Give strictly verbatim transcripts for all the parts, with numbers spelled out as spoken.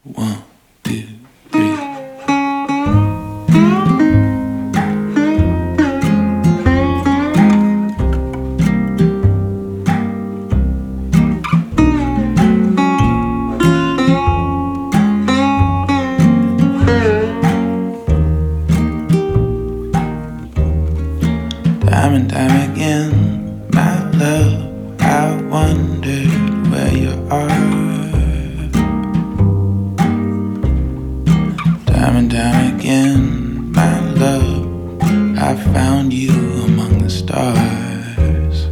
One, two, three. Time and time again, my love, I wondered where you are. Time and time again, my love, I found you among the stars.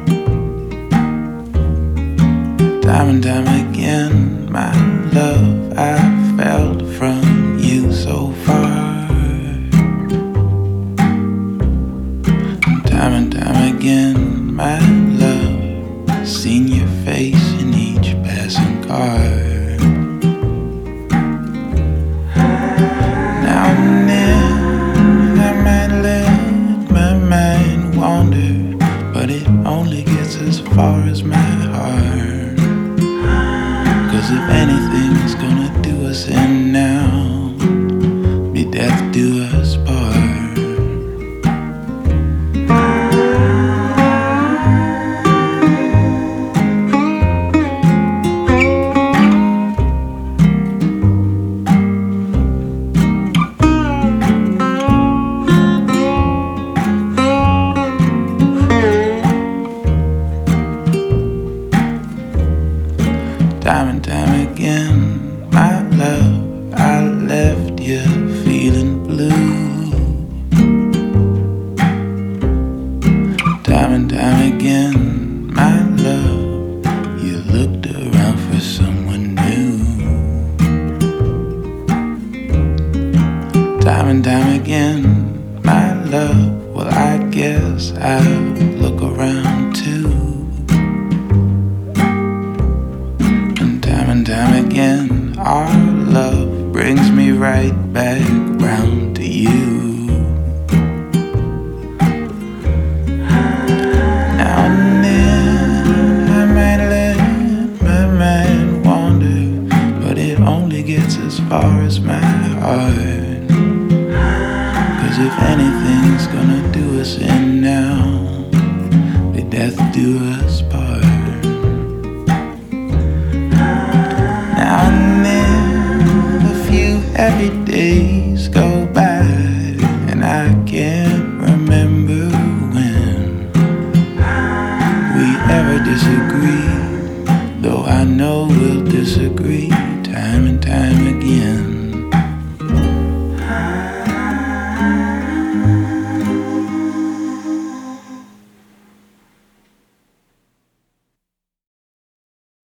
Time and time again, my love, I felt from you so far. Time and time again, my love, seen your face in each passing car. Now and then, I might let my mind wander, but it only gets as far as my heart. Cause if anything's gonna do us in now, be death do us part. Time and time again, my love, I left you feeling blue. Time and time again, my love, you looked around for someone new. Time and time again, my love, well I guess I'll look around too. Time and time again, our love brings me right back round to you. Now and then, I might let my mind wander, but it only gets as far as my heart. Cause if anything's gonna do us in now, may death do us part. Now and then, a few happy days go by, and I can't remember when we ever disagreed, though I know we'll disagree time and time